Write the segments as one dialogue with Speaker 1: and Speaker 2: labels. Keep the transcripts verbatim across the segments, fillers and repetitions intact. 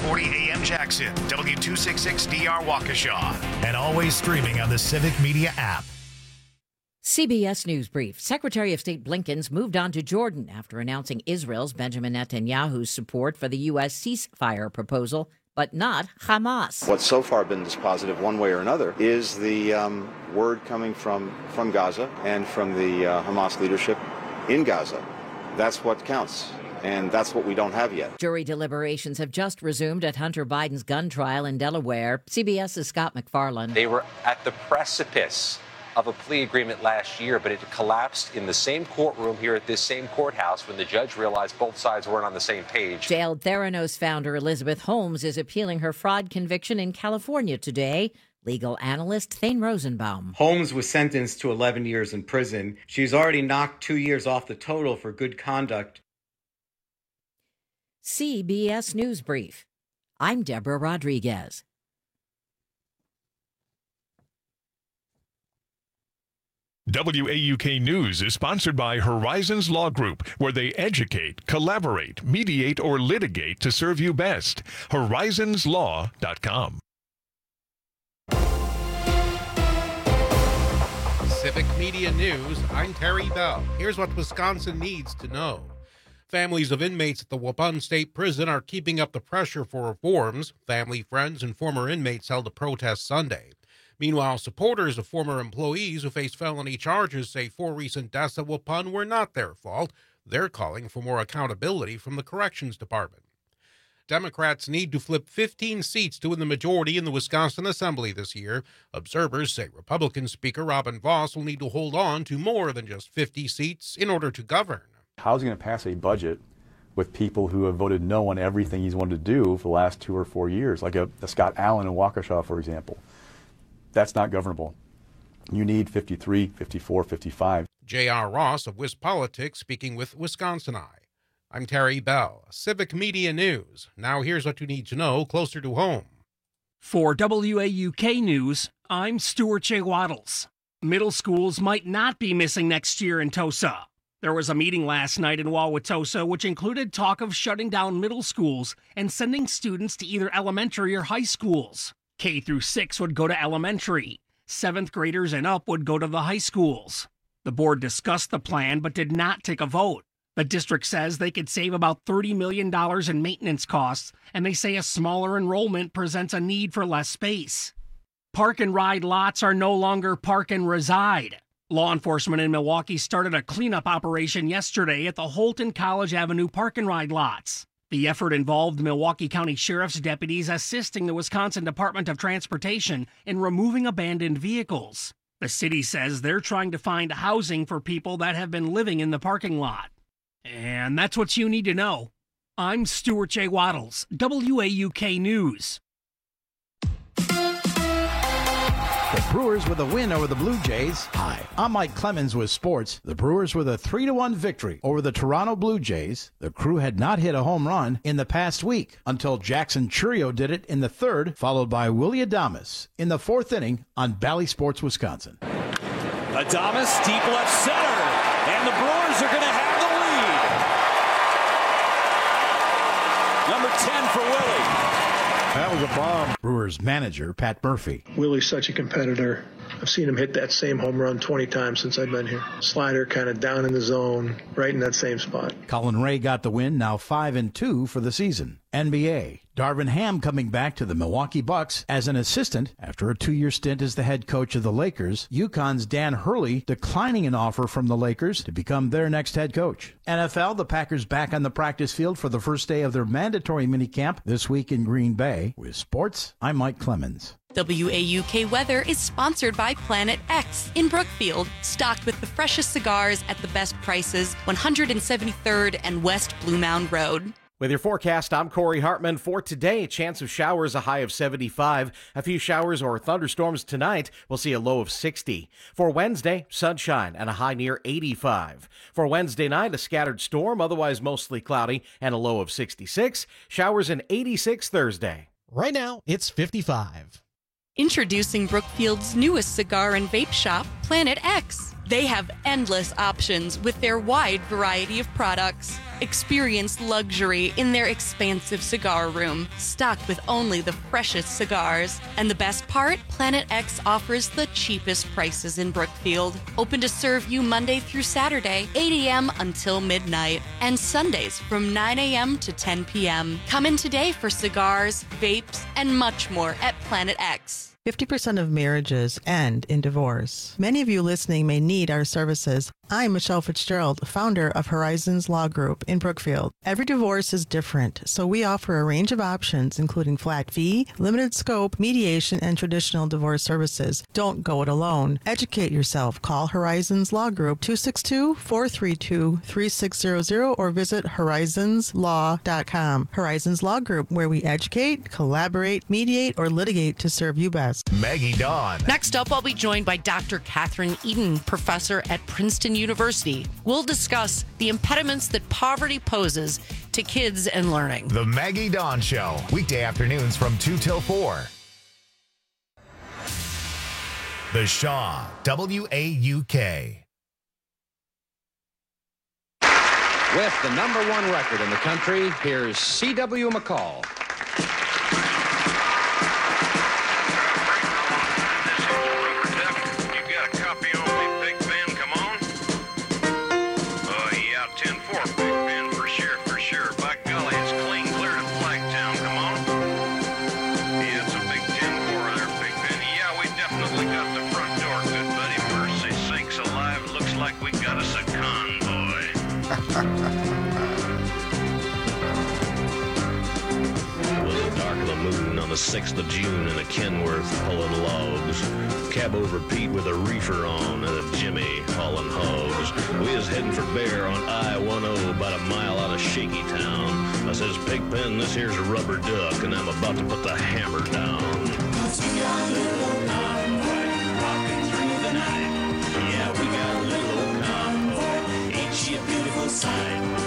Speaker 1: forty A M Jackson, W two sixty-six D R Waukesha, and always streaming on the Civic Media app.
Speaker 2: C B S News Brief. Secretary of State Blinken's moved on to Jordan after announcing Israel's Benjamin Netanyahu's support for the U S ceasefire proposal, but not Hamas.
Speaker 3: What's so far been dispositive one way or another is the um, word coming from, from Gaza and from the uh, Hamas leadership in Gaza. That's what counts. And that's what we don't have yet.
Speaker 2: Jury deliberations have just resumed at Hunter Biden's gun trial in Delaware. CBS's Scott McFarland.
Speaker 4: They were at the precipice of a plea agreement last year, but it collapsed in the same courtroom here at this same courthouse when the judge realized both sides weren't on the same page.
Speaker 2: Jailed Theranos founder Elizabeth Holmes is appealing her fraud conviction in California today. Legal analyst Thane Rosenbaum.
Speaker 5: Holmes was sentenced to eleven years in prison. She's already knocked two years off the total for good conduct.
Speaker 2: C B S News Brief. I'm Deborah Rodriguez.
Speaker 6: W A U K News is sponsored by Horizons Law Group, where they educate, collaborate, mediate, or litigate to serve you best. horizons law dot com.
Speaker 7: Civic Media News, I'm Terry Bell. Here's what Wisconsin needs to know. Families of inmates at the Waupun State Prison are keeping up the pressure for reforms. Family, friends, and former inmates held a protest Sunday. Meanwhile, supporters of former employees who face felony charges say four recent deaths at Waupun were not their fault. They're calling for more accountability from the Corrections Department. Democrats need to flip fifteen seats to win the majority in the Wisconsin Assembly this year. Observers say Republican Speaker Robin Vos will need to hold on to more than just fifty seats in order to govern.
Speaker 8: How's he going to pass a budget with people who have voted no on everything he's wanted to do for the last two or four years, like a, a Scott Allen in Waukesha, for example? That's not governable. You need fifty-three, fifty-four, fifty-five.
Speaker 7: J R. Ross of WisPolitics speaking with Wisconsin Eye. I'm Terry Bell, Civic Media News. Now here's what you need to know closer to home.
Speaker 9: For W A U K News, I'm Stuart J. Waddles. Middle schools might not be missing next year in Tosa. There was a meeting last night in Wauwatosa which included talk of shutting down middle schools and sending students to either elementary or high schools. K through six would go to elementary. Seventh graders and up would go to the high schools. The board discussed the plan but did not take a vote. The district says they could save about thirty million dollars in maintenance costs, and they say a smaller enrollment presents a need for less space. Park and ride lots are no longer park and reside. Law enforcement in Milwaukee started a cleanup operation yesterday at the Holt and College Avenue park and ride lots. The effort involved Milwaukee County Sheriff's deputies assisting the Wisconsin Department of Transportation in removing abandoned vehicles. The city says they're trying to find housing for people that have been living in the parking lot. And that's what you need to know. I'm Stuart J. Waddles, W A U K News.
Speaker 10: The Brewers with a win over the Blue Jays. Hi, I'm Mike Clemens with sports. The Brewers with a three to one victory over the Toronto Blue Jays. The Crew had not hit a home run in the past week until Jackson Churio did it in the third, followed by Willie Adames in the fourth inning on Bally Sports Wisconsin.
Speaker 11: Adames deep left center, and the Brewers are going to have the lead. Number ten for Willie.
Speaker 10: That was a bomb. Brewers manager Pat Murphy.
Speaker 12: Willie's such a competitor. I've seen him hit that same home run twenty times since I've been here. Slider kind of down in the zone, right in that same spot.
Speaker 10: Colin Ray got the win, now five and two for the season. N B A. Darvin Ham coming back to the Milwaukee Bucks as an assistant after a two-year stint as the head coach of the Lakers. UConn's Dan Hurley declining an offer from the Lakers to become their next head coach. N F L, the Packers back on the practice field for the first day of their mandatory minicamp this week in Green Bay. With sports, I'm Mike Clemens.
Speaker 13: W A U K Weather is sponsored by Planet X in Brookfield, stocked with the freshest cigars at the best prices, one hundred seventy-third and West Blue Mound Road.
Speaker 14: With your forecast, I'm Corey Hartman. For today, chance of showers, a high of seventy-five. A few showers or thunderstorms tonight. We'll see a low of sixty. For Wednesday, sunshine and a high near eighty-five. For Wednesday night, a scattered storm, otherwise mostly cloudy, and a low of sixty-six. Showers in eighty-six Thursday.
Speaker 15: Right now, it's fifty-five.
Speaker 13: Introducing Brookfield's newest cigar and vape shop, Planet X. They have endless options with their wide variety of products. Experience luxury in their expansive cigar room, stocked with only the freshest cigars. And the best part? Planet X offers the cheapest prices in Brookfield. Open to serve you Monday through Saturday, eight a.m. until midnight, and Sundays from nine a.m. to ten p.m. Come in today for cigars, vapes, and much more at Planet X.
Speaker 15: fifty percent of marriages end in divorce. Many of you listening may need our services. I'm Michelle Fitzgerald, founder of Horizons Law Group in Brookfield. Every divorce is different, so we offer a range of options, including flat fee, limited scope, mediation, and traditional divorce services. Don't go it alone. Educate yourself. Call Horizons Law Group two six two, four three two, three six zero zero or visit horizons law dot com. Horizons Law Group, where we educate, collaborate, mediate, or litigate to serve you best.
Speaker 1: Maggie Dawn.
Speaker 16: Next up, I'll be joined by Doctor Catherine Eden, professor at Princeton University. We'll discuss the impediments that poverty poses to kids and learning.
Speaker 1: The Maggie Dawn Show, weekday afternoons from two till four. The Shaw, W A U K.
Speaker 17: With the number one record in the country, here's C W McCall.
Speaker 18: On the sixth of June in a Kenworth hauling logs. Cab over Pete with a reefer on and a Jimmy hauling hogs. We is heading for Bear on I ten about a mile out of Shaky Town. I says, Pigpen, this here's a rubber duck and I'm about to put the hammer down. We got a little convoy rocking through the night. Yeah, we got a little convoy. Ain't she a beautiful sight?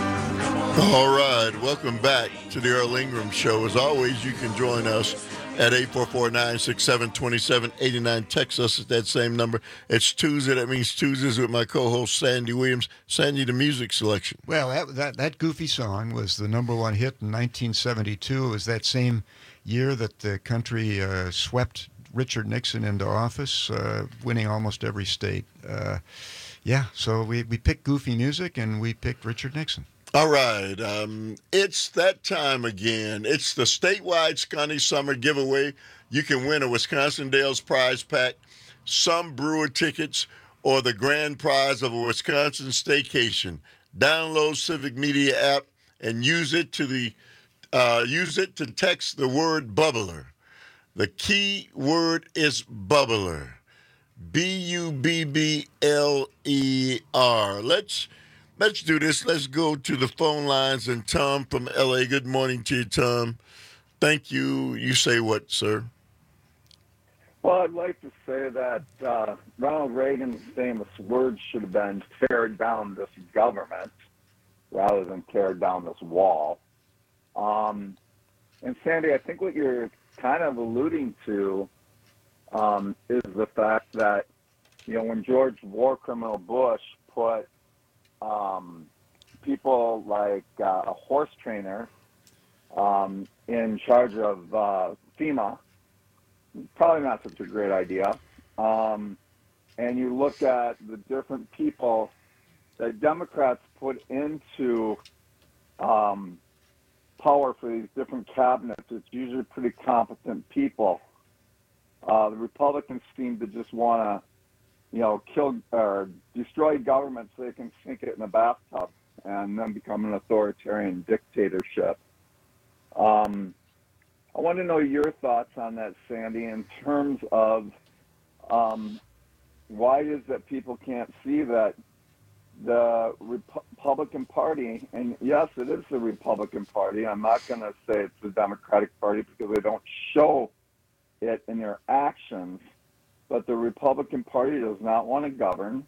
Speaker 19: All right, welcome back to the Earl Ingram Show. As always, you can join us at eight four four, nine six seven, two seven eight nine. Text us at that same number. It's Tuesday. That means Tuesdays with my co-host, Sandy Williams. Sandy, the music selection.
Speaker 20: Well, that, that, that goofy song was the number one hit in nineteen seventy-two. It was that same year that the country uh, swept Richard Nixon into office, uh, winning almost every state. Uh, yeah, so we, we picked goofy music, and we picked Richard Nixon.
Speaker 19: All right, um, it's that time again. It's the statewide Scotty Summer giveaway. You can win a Wisconsin Dells prize pack, some brewer tickets, or the grand prize of a Wisconsin staycation. Download Civic Media app and use it to the uh, use it to text the word bubbler. The key word is bubbler. B U B B L E R. Let's Let's do this. Let's go to the phone lines. And Tom from L A. Good morning to you, Tom. Thank you. You say what, sir?
Speaker 21: Well, I'd like to say that uh, Ronald Reagan's famous words should have been tear down this government rather than tear down this wall. Um, and Sandy, I think what you're kind of alluding to um, is the fact that, you know, when George War Criminal Bush put Um, people like uh, a horse trainer um, in charge of uh, FEMA, probably not such a great idea. Um, and you look at the different people that Democrats put into um, power for these different cabinets. It's usually pretty competent people. Uh, the Republicans seem to just want to you know, kill or destroy government so they can sink it in a bathtub and then become an authoritarian dictatorship. Um, I want to know your thoughts on that, Sandy, in terms of um, why it is that people can't see that the Republican Party, and yes, it is the Republican Party. I'm not going to say it's the Democratic Party because they don't show it in their actions. But the Republican Party does not want to govern.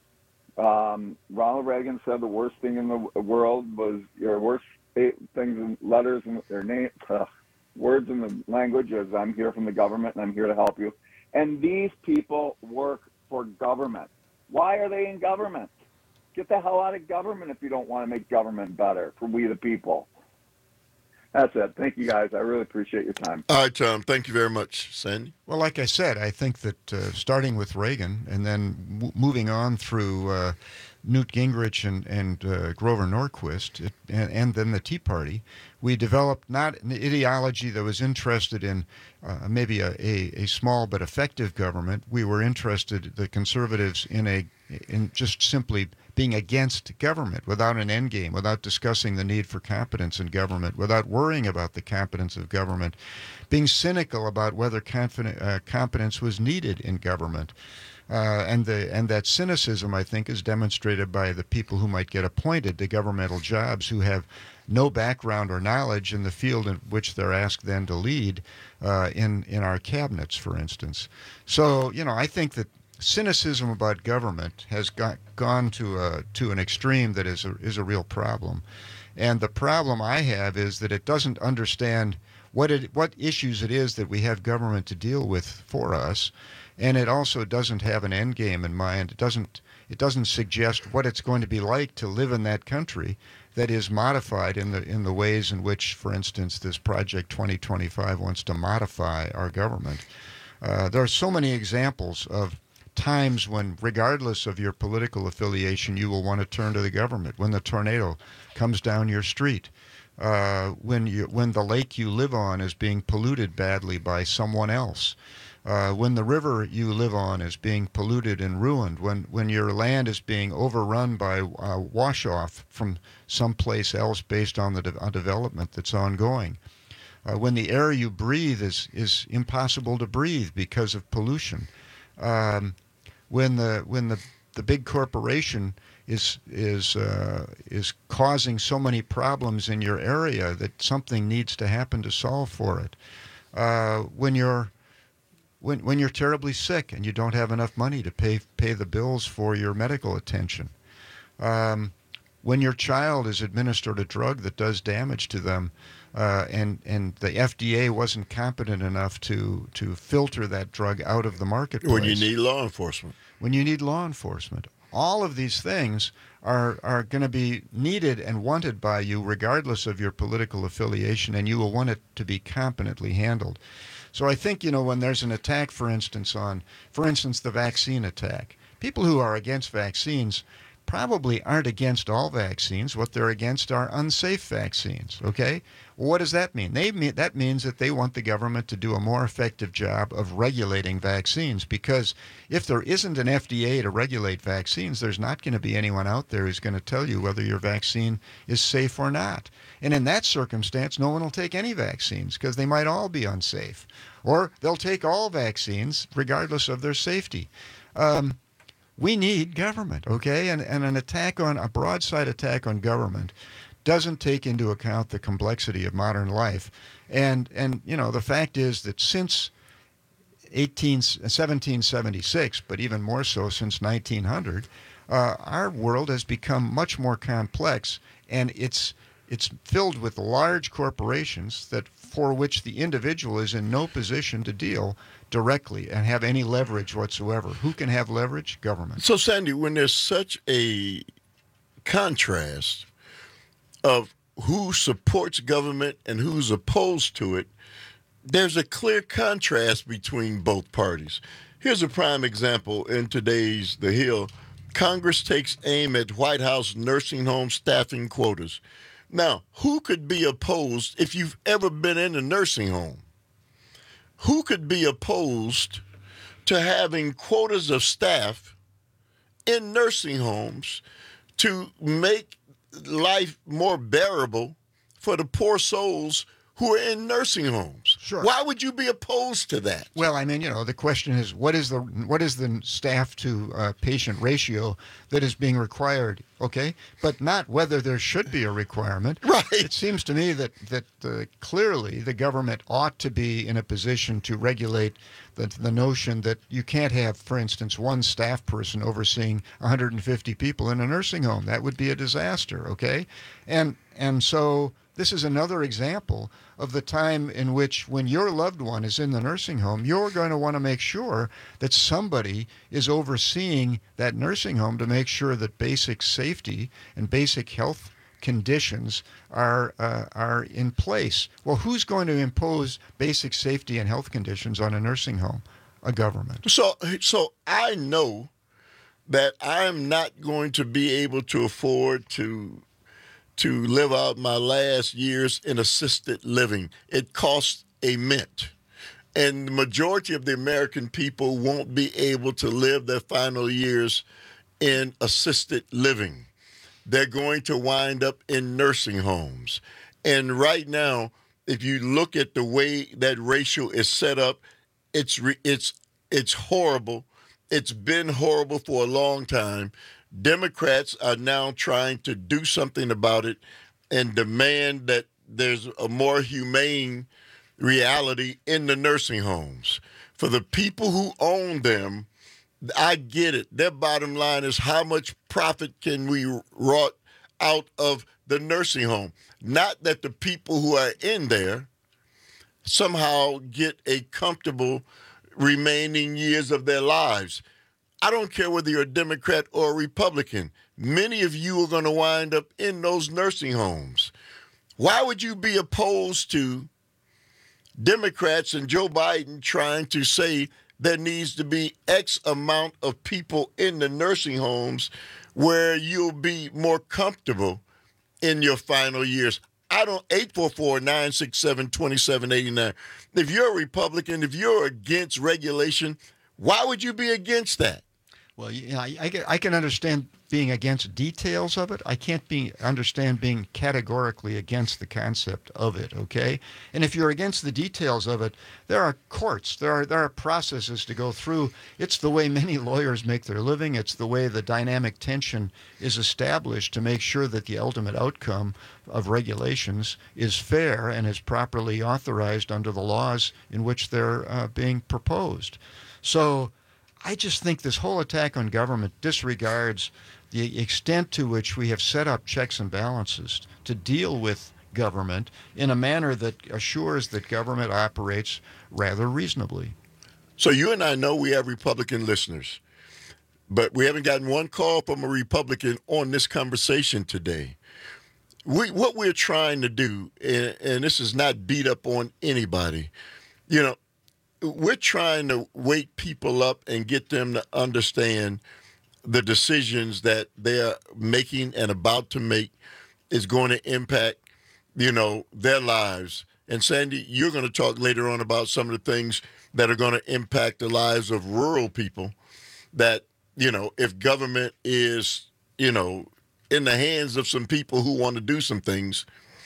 Speaker 21: Um, Ronald Reagan said the worst thing in the world was your worst eight things in letters and their name, uh, words in the language is I'm here from the government and I'm here to help you. And these people work for government. Why are they in government? Get the hell out of government if you don't want to make government better for we the people. That's it. Thank you, guys. I really appreciate your time.
Speaker 19: All right, Tom. Thank you very much. Sandy?
Speaker 20: Well, like I said, I think that uh, starting with Reagan and then w- moving on through uh, Newt Gingrich and, and uh, Grover Norquist it, and, and then the Tea Party, we developed not an ideology that was interested in uh, maybe a, a, a small but effective government. We were interested, the conservatives, in a in just simply being against government without an end game, without discussing the need for competence in government, without worrying about the competence of government, being cynical about whether confident, uh, competence was needed in government. Uh, and the and that cynicism, I think, is demonstrated by the people who might get appointed to governmental jobs who have no background or knowledge in the field in which they're asked then to lead uh, in, in our cabinets, for instance. So, you know, I think that cynicism about government has got, gone to a, to an extreme that is a, is a real problem. And the problem I have is that it doesn't understand what it, what issues it is that we have government to deal with for us. And it also doesn't have an end game in mind. It doesn't it doesn't suggest what it's going to be like to live in that country that is modified in the in the ways in which, for instance, this Project twenty twenty-five wants to modify our government. Uh, there are so many examples of times when, regardless of your political affiliation, you will want to turn to the government. When the tornado comes down your street, uh, when you when the lake you live on is being polluted badly by someone else. Uh, when the river you live on is being polluted and ruined, when, when your land is being overrun by uh, wash-off from someplace else based on the de- on development that's ongoing, uh, when the air you breathe is, is impossible to breathe because of pollution, um, when the when the, the big corporation is is uh, is causing so many problems in your area that something needs to happen to solve for it, uh, when you're When when you're terribly sick and you don't have enough money to pay pay the bills for your medical attention, um, when your child is administered a drug that does damage to them, uh, and and the F D A wasn't competent enough to to filter that drug out of the marketplace.
Speaker 19: When you need law enforcement.
Speaker 20: When you need law enforcement. All of these things are are going to be needed and wanted by you regardless of your political affiliation, and you will want it to be competently handled. So I think, you know, when there's an attack, for instance, on, for instance, the vaccine attack, people who are against vaccines probably aren't against all vaccines. What they're against are unsafe vaccines, okay? Well, what does that mean? They mean that means that they want the government to do a more effective job of regulating vaccines, because if there isn't an F D A to regulate vaccines, there's not going to be anyone out there who's going to tell you whether your vaccine is safe or not. And in that circumstance, no one will take any vaccines because they might all be unsafe. Or they'll take all vaccines regardless of their safety. Um, we need government, okay? And, and an attack on, a broadside attack on government doesn't take into account the complexity of modern life. And, and you know, the fact is that since seventeen seventy-six, but even more so since nineteen hundred, uh, our world has become much more complex, and it's it's filled with large corporations that for which the individual is in no position to deal directly and have any leverage whatsoever. Who can have leverage? Government.
Speaker 19: So, Sandy, when there's such a contrast of who supports government and who's opposed to it, there's a clear contrast between both parties. Here's a prime example in today's The Hill. Congress takes aim at White House nursing home staffing quotas. Now, who could be opposed if you've ever been in a nursing home? Who could be opposed to having quotas of staff in nursing homes to make life more bearable for the poor souls who are in nursing homes?
Speaker 20: Sure.
Speaker 19: Why would you be opposed to that?
Speaker 20: Well, I mean, you know, the question is, what is the what is the staff to uh, patient ratio that is being required? Okay, but not whether there should be a requirement.
Speaker 19: Right.
Speaker 20: It seems to me that that uh, clearly the government ought to be in a position to regulate the the notion that you can't have, for instance, one staff person overseeing one hundred fifty people in a nursing home. That would be a disaster. Okay, and and so. this is another example of the time in which, when your loved one is in the nursing home, you're going to want to make sure that somebody is overseeing that nursing home to make sure that basic safety and basic health conditions are uh, are in place. Well, who's going to impose basic safety and health conditions on a nursing home? A government.
Speaker 19: So, so I know that I'm not going to be able to afford to to live out my last years in assisted living. It costs a mint. And the majority of the American people won't be able to live their final years in assisted living. They're going to wind up in nursing homes. And right now, if you look at the way that ratio is set up, it's re- it's it's horrible. It's been horrible for a long time. Democrats are now trying to do something about it and demand that there's a more humane reality in the nursing homes. For the people who own them, I get it. Their bottom line is how much profit can we wrought out of the nursing home? Not that the people who are in there somehow get a comfortable remaining years of their lives. I don't care whether you're a Democrat or a Republican. Many of you are going to wind up in those nursing homes. Why would you be opposed to Democrats and Joe Biden trying to say there needs to be X amount of people in the nursing homes where you'll be more comfortable in your final years? I don't, eight four four, nine six seven, two seven eight nine. If you're a Republican, if you're against regulation, why would you be against that?
Speaker 20: Well, you know, I, I, I can understand being against details of it. I can't be understand being categorically against the concept of it, okay? And if you're against the details of it, there are courts, there are there are processes to go through. It's the way many lawyers make their living. It's the way the dynamic tension is established to make sure that the ultimate outcome of regulations is fair and is properly authorized under the laws in which they're uh, being proposed. So I just think this whole attack on government disregards the extent to which we have set up checks and balances to deal with government in a manner that assures that government operates rather reasonably.
Speaker 19: So you and I know we have Republican listeners, but we haven't gotten one call from a Republican on this conversation today. We, what we're trying to do, and, and this is not beat up on anybody, you know, we're trying to wake people up and get them to understand the decisions that they're making and about to make is going to impact, you know, their lives. And Sandy, you're going to talk later on about some of the things that are going to impact the lives of rural people that, you know, if government is, you know, in the hands of some people who want to do some things.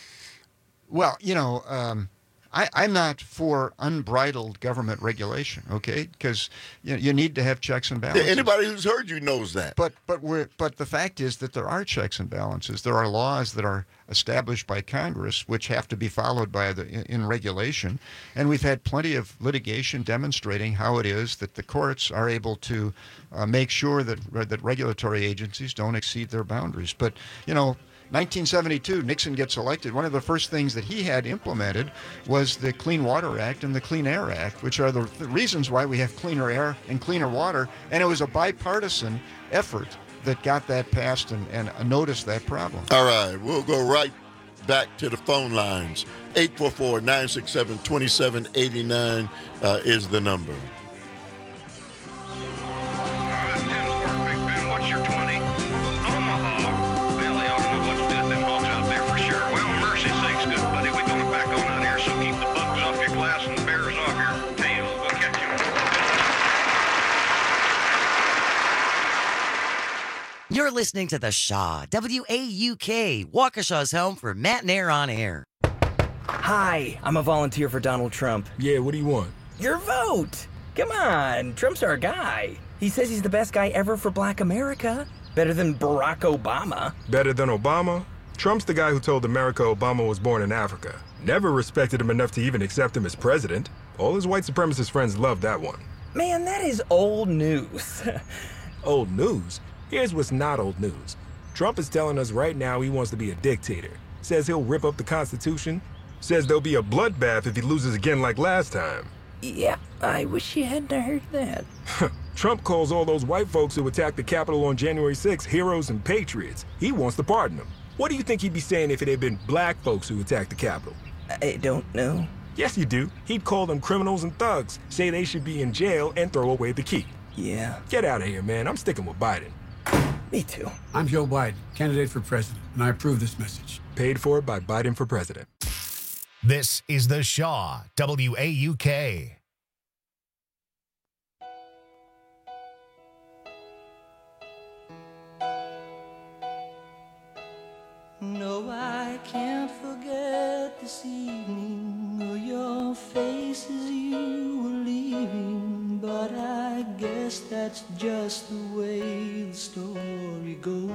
Speaker 20: Well, you know, um, I, I'm not for unbridled government regulation, okay? Because you know, you need to have checks and balances.
Speaker 19: Yeah, anybody who's heard you knows that.
Speaker 20: But but we're but the fact is that there are checks and balances. There are laws that are established by Congress which have to be followed by the in, in regulation, and we've had plenty of litigation demonstrating how it is that the courts are able to uh, make sure that that regulatory agencies don't exceed their boundaries. But you know. nineteen seventy-two, Nixon gets elected. One of the first things that he had implemented was the Clean Water Act and the Clean Air Act, which are the, the reasons why we have cleaner air and cleaner water. And it was a bipartisan effort that got that passed and, and noticed that problem.
Speaker 19: All right, we'll go right back to the phone lines. eight four four, nine six seven, two seven eight nine uh, is the number.
Speaker 3: You're listening to The Shaw, W A U K, Waukesha's home for Matt and Air on Air.
Speaker 22: Hi, I'm a volunteer for Donald Trump.
Speaker 23: Yeah, what do you want?
Speaker 22: Your vote. Come on, Trump's our guy. He says he's the best guy ever for Black America. Better than Barack Obama.
Speaker 23: Better than Obama? Trump's the guy who told America Obama was born in Africa. Never respected him enough to even accept him as president. All his white supremacist friends loved that one.
Speaker 22: Man, that is old news.
Speaker 23: Old news? Here's what's not old news. Trump is telling us right now he wants to be a dictator. Says he'll rip up the Constitution. Says there'll be a bloodbath if he loses again like last time.
Speaker 22: Yeah, I wish you hadn't heard that.
Speaker 23: Trump calls all those white folks who attacked the Capitol on January sixth heroes and patriots. He wants to pardon them. What do you think he'd be saying if it had been black folks who attacked the Capitol?
Speaker 22: I don't know.
Speaker 23: Yes, you do. He'd call them criminals and thugs, say they should be in jail, and throw away the key.
Speaker 22: Yeah.
Speaker 23: Get out of here, man. I'm sticking with Biden.
Speaker 22: Me too.
Speaker 2: I'm Joe Biden, candidate for president, and I approve this message.
Speaker 23: Paid for by Biden for president.
Speaker 1: This is The Shaw, W A U K.
Speaker 4: No, I can't forget this evening or your face as you were leaving, but I guess that's just the way the story goes.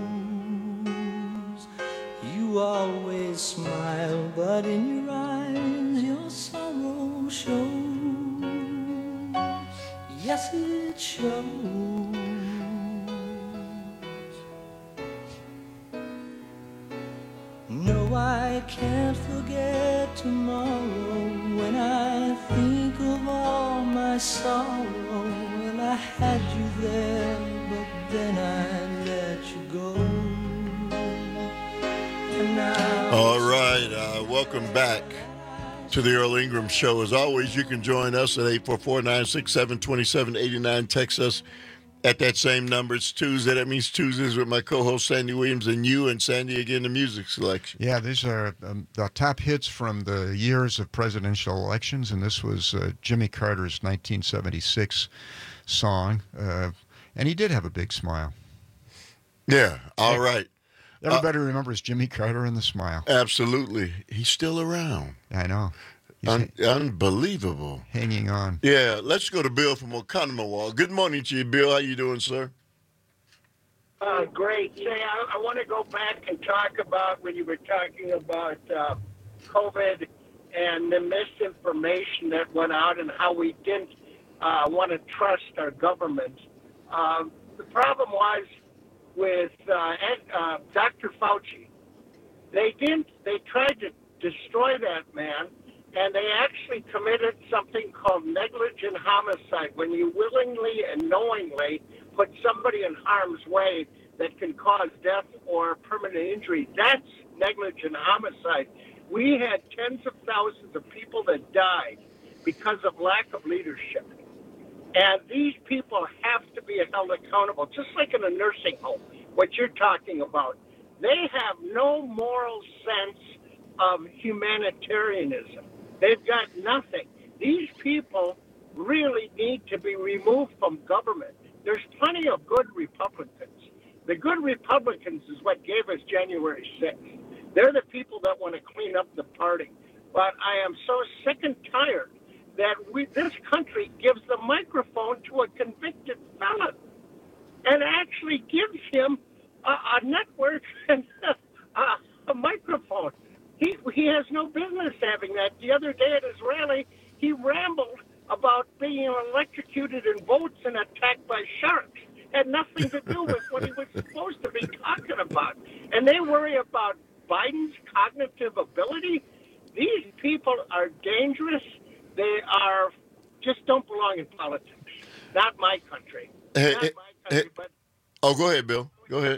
Speaker 4: You always smile, but in your eyes your sorrow shows. Yes, it shows. No, I can't forget tomorrow when I think of all my sorrow. Well, I had you there, but then I let you go. And now
Speaker 19: All right, uh, welcome back to the Earl Ingram Show. As always, you can join us at eight four four, nine six seven, two seven eight nine. Text us at that same number. It's Tuesday. That means Tuesdays with my co-host Sandy Williams and you and Sandy again, the music selection.
Speaker 20: Yeah, these are um, the top hits from the years of presidential elections, and this was uh, Jimmy Carter's nineteen seventy-six song, uh, and he did have a big smile.
Speaker 19: Yeah, all right.
Speaker 20: Everybody uh, remembers Jimmy Carter and the smile.
Speaker 19: Absolutely. He's still around.
Speaker 20: I know.
Speaker 19: Un- unbelievable.
Speaker 20: Hanging on.
Speaker 19: Yeah, let's go to Bill from Oconomowoc. Good morning to you, Bill. How you doing, sir?
Speaker 5: Uh, great. Say, I, I want to go back and talk about when you were talking about uh, COVID and the misinformation that went out and how we didn't uh, want to trust our government. Um, the problem was with uh, Ed, uh, Doctor Fauci. They didn't. They tried to destroy that man. And they actually committed something called negligent homicide, when you willingly and knowingly put somebody in harm's way that can cause death or permanent injury. That's negligent homicide. We had tens of thousands of people that died because of lack of leadership. And these people have to be held accountable, just like in a nursing home, what you're talking about. They have no moral sense of humanitarianism. They've got nothing. These people really need to be removed from government. There's plenty of good Republicans. The good Republicans is what gave us January sixth. They're the people that want to clean up the party. But I am so sick and tired that we, this country gives the microphone to a convicted felon and actually gives him a, a network and a, a microphone. He, he has no business having that. The other day at his rally, he rambled about being electrocuted in boats and attacked by sharks. Had nothing to do with what he was supposed to be talking about. And they worry about Biden's cognitive ability. These people are dangerous. They are just don't belong in politics. Not my country.
Speaker 19: Hey,
Speaker 5: Not
Speaker 19: hey,
Speaker 5: my country,
Speaker 19: hey.
Speaker 5: but
Speaker 19: Oh, go ahead, Bill. Go ahead.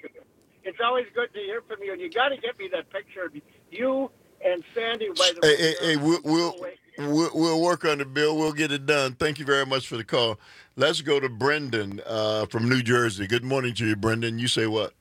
Speaker 5: it's always good to hear from you. And you got to get me that picture of you and Sandy. By the
Speaker 19: Hey, hey, hey, we'll, we'll, we'll, we'll work on it, Bill. We'll get it done. Thank you very much for the call. Let's go to Brendan uh, from New Jersey. Good morning to you, Brendan. You say what?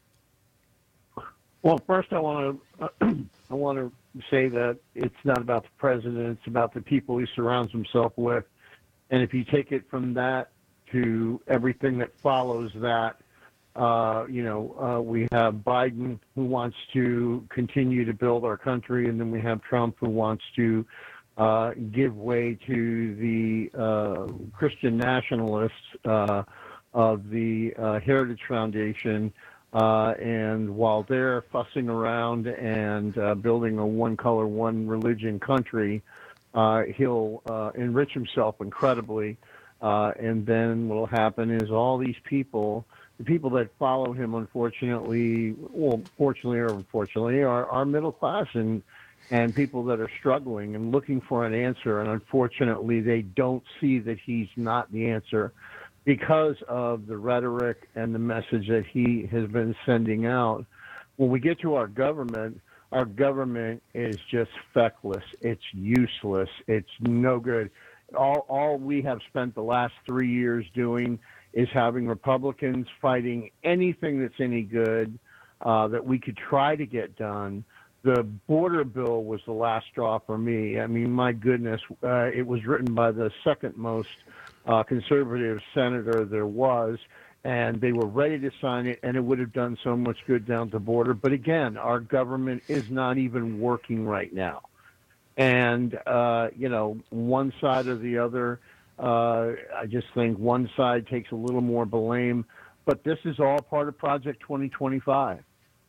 Speaker 24: Well, first I want to uh, I want to say that it's not about the president; it's about the people he surrounds himself with. And if you take it from that to everything that follows that, uh, you know, uh, we have Biden who wants to continue to build our country, and then we have Trump who wants to uh, give way to the uh, Christian nationalists uh, of the uh, Heritage Foundation. Uh, and while they're fussing around and uh, building a one-color, one-religion country, uh, he'll uh, enrich himself incredibly Uh, and then what will happen is all these people, the people that follow him, unfortunately, well, fortunately or unfortunately, are, are middle class and, and people that are struggling and looking for an answer. And unfortunately, they don't see that he's not the answer because of the rhetoric and the message that he has been sending out. When we get to our government, our government is just feckless. It's useless. It's no good. All, all we have spent the last three years doing is having Republicans fighting anything that's any good uh, that we could try to get done. The border bill was the last straw for me. I mean, my goodness, uh, it was written by the second most uh, conservative senator there was, and they were ready to sign it, and it would have done so much good down the border. But again, our government is not even working right now. And, uh, you know, one side or the other, uh, I just think one side takes a little more blame. But this is all part of Project twenty twenty-five.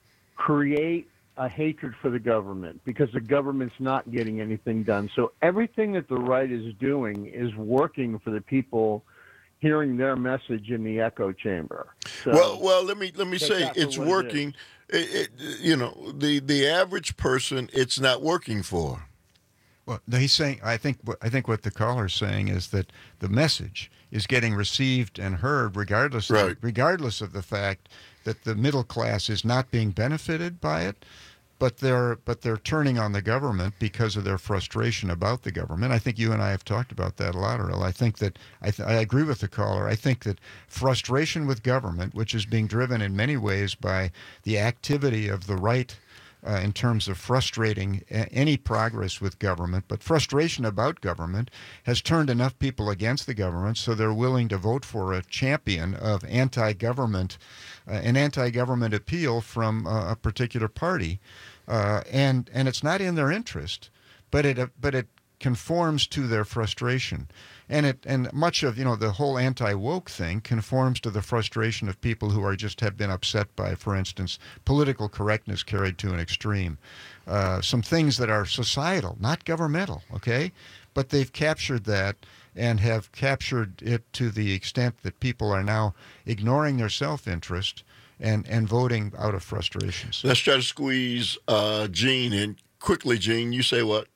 Speaker 24: Create a hatred for the government because the government's not getting anything done. So everything that the right is doing is working for the people hearing their message in the echo chamber. So,
Speaker 19: well, well, let me let me say it's working.
Speaker 24: It
Speaker 19: it, it, you know, the the average person, it's not working for.
Speaker 20: Well, he's saying. I think. I think what the caller's saying is that the message is getting received and heard, regardless,
Speaker 19: right.
Speaker 20: of, regardless of the fact that the middle class is not being benefited by it. But they're but they're turning on the government because of their frustration about the government. I think you and I have talked about that a lot, Earl. I think that I, th- I agree with the caller. I think that frustration with government, which is being driven in many ways by the activity of the right uh, in terms of frustrating a- any progress with government, but frustration about government has turned enough people against the government so they're willing to vote for a champion of anti-government, uh, an anti-government appeal from uh, a particular party. Uh, and and it's not in their interest, but it uh, but it conforms to their frustration, and it and much of you know the whole anti-woke thing conforms to the frustration of people who are just have been upset by, for instance, political correctness carried to an extreme, uh, some things that are societal, not governmental, okay, but they've captured that and have captured it to the extent that people are now ignoring their self-interest. And, and voting out of frustrations.
Speaker 19: Let's try to squeeze uh, Gene in. Quickly, Gene, you say what?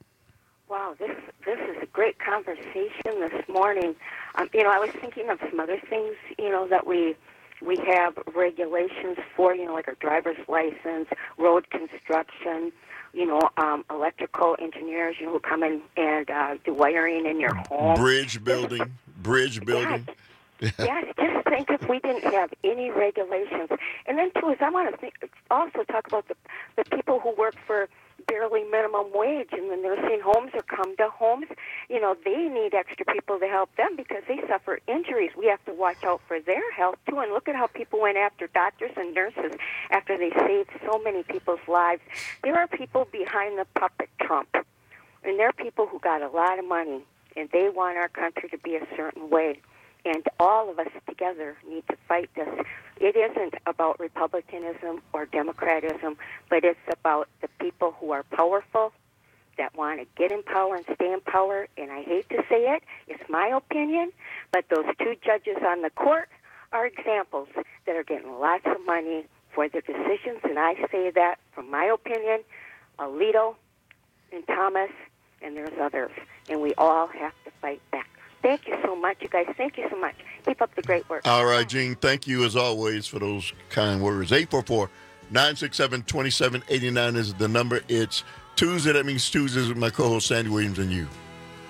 Speaker 6: Wow, this this is a great conversation this morning. Um, you know, I was thinking of some other things, you know, that we we have regulations for, you know, like our driver's license, road construction, you know, um, electrical engineers, you know, who come in and uh, do wiring in your home.
Speaker 19: Bridge building, bridge building.
Speaker 6: Yeah. Yes, just think if we didn't have any regulations. And then, too, is I want to think, also talk about the, the people who work for barely minimum wage in the nursing homes or come to homes. You know, they need extra people to help them because they suffer injuries. We have to watch out for their health, too. And look at how people went after doctors and nurses after they saved so many people's lives. There are people behind the puppet Trump, and there are people who got a lot of money, and they want our country to be a certain way. And all of us together need to fight this. It isn't about Republicanism or Democratism, but it's about the people who are powerful, that want to get in power and stay in power. And I hate to say it, it's my opinion, but those two judges on the court are examples that are getting lots of money for their decisions. And I say that from my opinion, Alito and Thomas, and there's others. And we all have to fight back. Thank you so much, you guys. Thank you so much. Keep up the great work.
Speaker 19: All right, Gene. Thank you, as always, for those kind words. eight four four, nine six seven, two seven eight nine is the number. It's Tuesday. That means Tuesdays with my co-host, Sandy Williams, and you.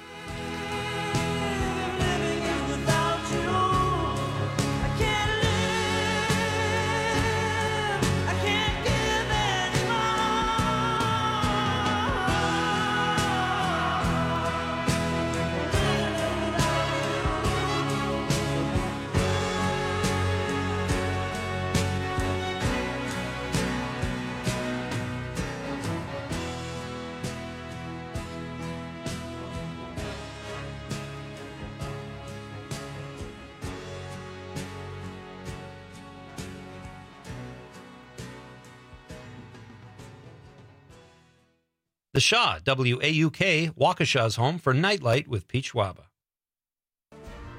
Speaker 7: The Shaw, W A U K, Waukesha's home for Nightlight with Pete Schwaba.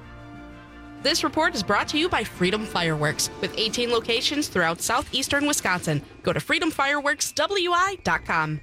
Speaker 7: This report is brought to you by Freedom Fireworks, with eighteen locations throughout southeastern Wisconsin. Go to freedom fireworks w i dot com.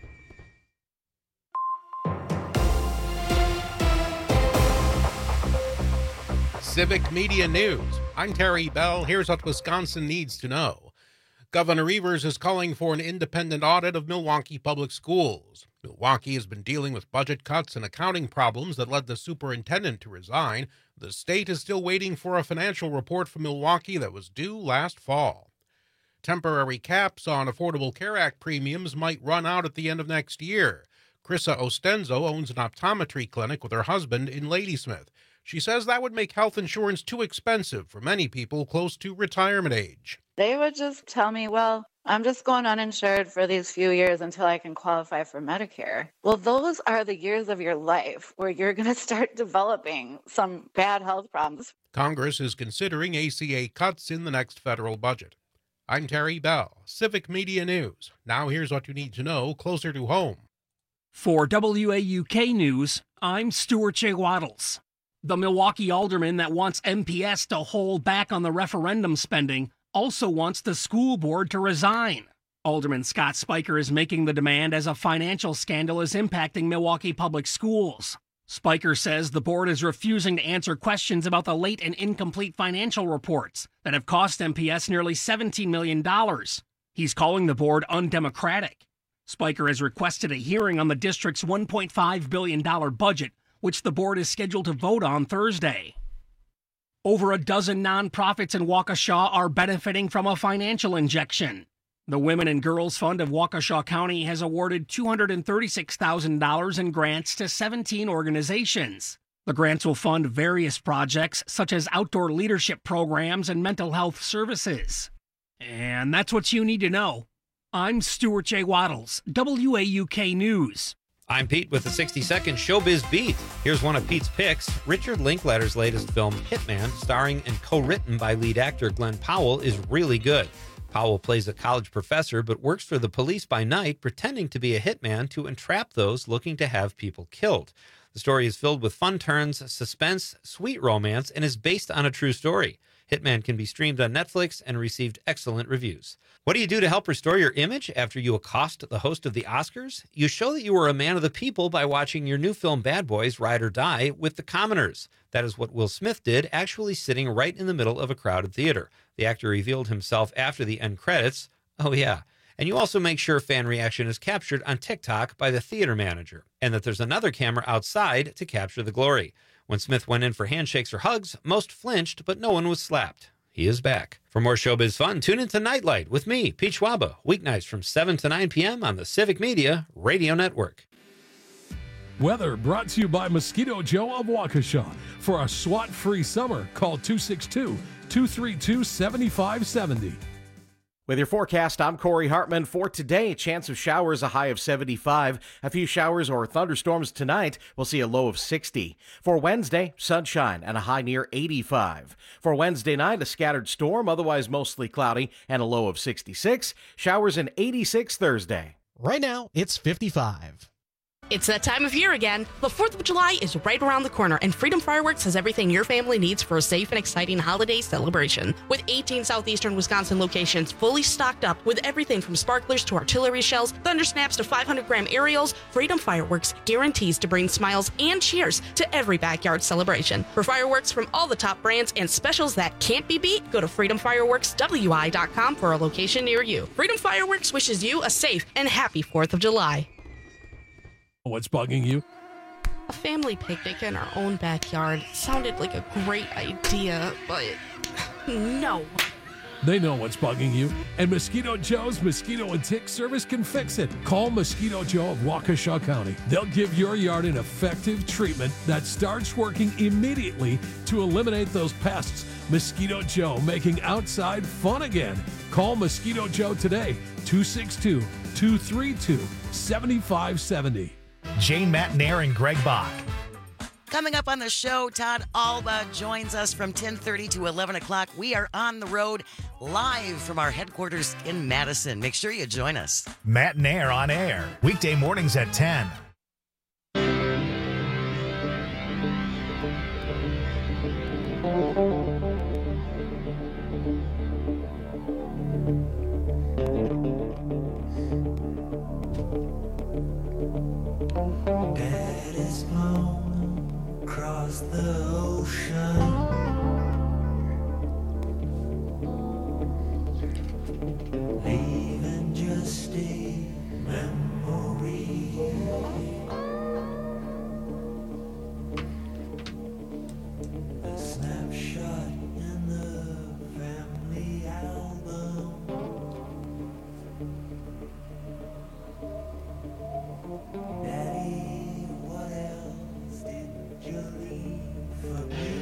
Speaker 8: Civic Media News. I'm Terry Bell. Here's what Wisconsin needs to know. Governor Evers is calling for an independent audit of Milwaukee Public Schools. Milwaukee has been dealing with budget cuts and accounting problems that led the superintendent to resign. The state is still waiting for a financial report from Milwaukee that was due last fall. Temporary caps on Affordable Care Act premiums might run out at the end of next year. Krissa Ostenzo owns an optometry clinic with her husband in Ladysmith. She says that would make health insurance too expensive for many people close to retirement age.
Speaker 9: They would just tell me, well, I'm just going uninsured for these few years until I can qualify for Medicare. Well, those are the years of your life where you're going to start developing some bad health problems.
Speaker 8: Congress is considering A C A cuts in the next federal budget. I'm Terry Bell, Civic Media News. Now here's what you need to know closer to home.
Speaker 11: For W A U K News, I'm Stuart J. Waddles. The Milwaukee alderman that wants M P S to hold back on the referendum spending also wants the school board to resign. Alderman Scott Spiker is making the demand as a financial scandal is impacting Milwaukee Public Schools. Spiker says the board is refusing to answer questions about the late and incomplete financial reports that have cost M P S nearly seventeen million dollars. He's calling the board undemocratic. Spiker has requested a hearing on the district's one point five billion dollars budget, which the board is scheduled to vote on Thursday. Over a dozen nonprofits in Waukesha are benefiting from a financial injection. The Women and Girls Fund of Waukesha County has awarded two hundred thirty-six thousand dollars in grants to seventeen organizations. The grants will fund various projects such as outdoor leadership programs and mental health services. And that's what you need to know. I'm Stuart J. Waddles, W A U K News.
Speaker 25: I'm Pete with the sixty second Showbiz Beat. Here's one of Pete's picks. Richard Linklater's latest film, Hitman, starring and co-written by lead actor Glenn Powell, is really good. Powell plays a college professor but works for the police by night, pretending to be a hitman to entrap those looking to have people killed. The story is filled with fun turns, suspense, sweet romance, and is based on a true story. Hitman can be streamed on Netflix and received excellent reviews. What do you do to help restore your image after you accost the host of the Oscars? You show that you were a man of the people by watching your new film Bad Boys Ride or Die with the commoners. That is what Will Smith did, actually sitting right in the middle of a crowded theater. The actor revealed himself after the end credits. Oh yeah. And you also make sure fan reaction is captured on TikTok by the theater manager, and that there's another camera outside to capture the glory. When Smith went in for handshakes or hugs, most flinched, but no one was slapped. He is back. For more showbiz fun, tune into Nightlight with me, Pete Schwaba, weeknights from seven to nine p.m. on the Civic Media Radio Network.
Speaker 26: Weather brought to you by Mosquito Joe of Waukesha. For a SWAT-free summer, call two six two, two three two, seven five seven zero.
Speaker 14: With your forecast, I'm Corey Hartman. For today, chance of showers, a high of seventy-five. A few showers or thunderstorms tonight. We'll see a low of sixty. For Wednesday, sunshine and a high near eighty-five. For Wednesday night, a scattered storm, otherwise mostly cloudy, and a low of sixty-six. Showers and eighty-six Thursday.
Speaker 27: Right now, it's fifty-five.
Speaker 7: It's that time of year again. The fourth of July is right around the corner, and Freedom Fireworks has everything your family needs for a safe and exciting holiday celebration. With eighteen southeastern Wisconsin locations fully stocked up with everything from sparklers to artillery shells, thunder snaps to five hundred gram aerials, Freedom Fireworks guarantees to bring smiles and cheers to every backyard celebration. For fireworks from all the top brands and specials that can't be beat, go to freedom fireworks w i dot com for a location near you. Freedom Fireworks wishes you a safe and happy fourth of July.
Speaker 26: What's bugging you?
Speaker 7: A family picnic in our own backyard sounded like a great idea, but no.
Speaker 26: They know what's bugging you, and Mosquito Joe's Mosquito and Tick Service can fix it. Call Mosquito Joe of Waukesha County. They'll give your yard an effective treatment that starts working immediately to eliminate those pests. Mosquito Joe, making outside fun again. Call Mosquito Joe today, two six two, two three two, seven five seven zero.
Speaker 1: Jane Matnair and Greg Bach.
Speaker 3: Coming up on the show, Todd Alba joins us from ten thirty to eleven o'clock. We are on the road live from our headquarters in Madison. Make sure you join us.
Speaker 1: Matnair on air, weekday mornings at ten.
Speaker 4: Thank you. across the ocean. Leaving just a memory. A snapshot in the family album. Daddy, what else did you leave for me?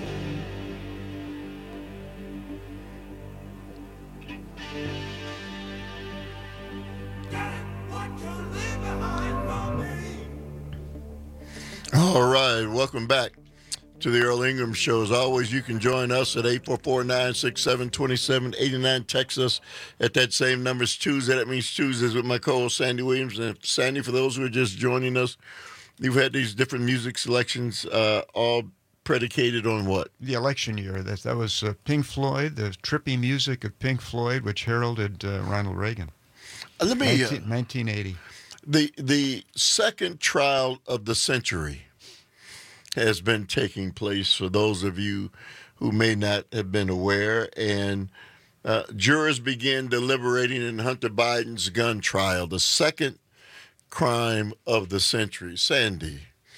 Speaker 19: All right, welcome back to the Earl Ingram Show. As always, you can join us at eight four four, nine six seven, two seven eight nine. Text us at that same number. It's Tuesday. That means Tuesdays with my co-host, Sandy Williams. And Sandy, for those who are just joining us, you've had these different music selections, uh, all predicated on what?
Speaker 20: The election year. That, that was uh, Pink Floyd, the trippy music of Pink Floyd, which heralded uh, Ronald Reagan.
Speaker 19: Uh, let me... Uh,
Speaker 20: nineteen eighty.
Speaker 19: The, the second trial of the century has been taking place, for those of you who may not have been aware, and uh, jurors began deliberating in Hunter Biden's gun trial, the second crime of the century. Sandy,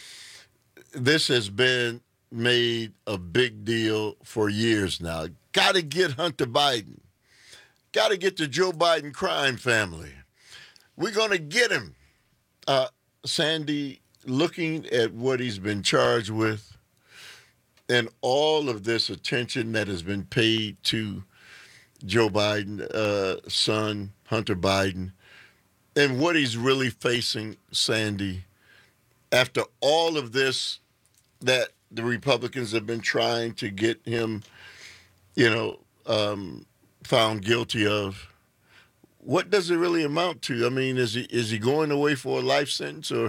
Speaker 19: this has been made a big deal for years now. Got to get Hunter Biden. Got to get the Joe Biden crime family. We're going to get him. Uh, Sandy, looking at what he's been charged with and all of this attention that has been paid to Joe Biden's uh, son, Hunter Biden, and what he's really facing, Sandy, after all of this that the Republicans have been trying to get him, you know, um, found guilty of, what does it really amount to? I mean, is he is he going away for a life sentence, or,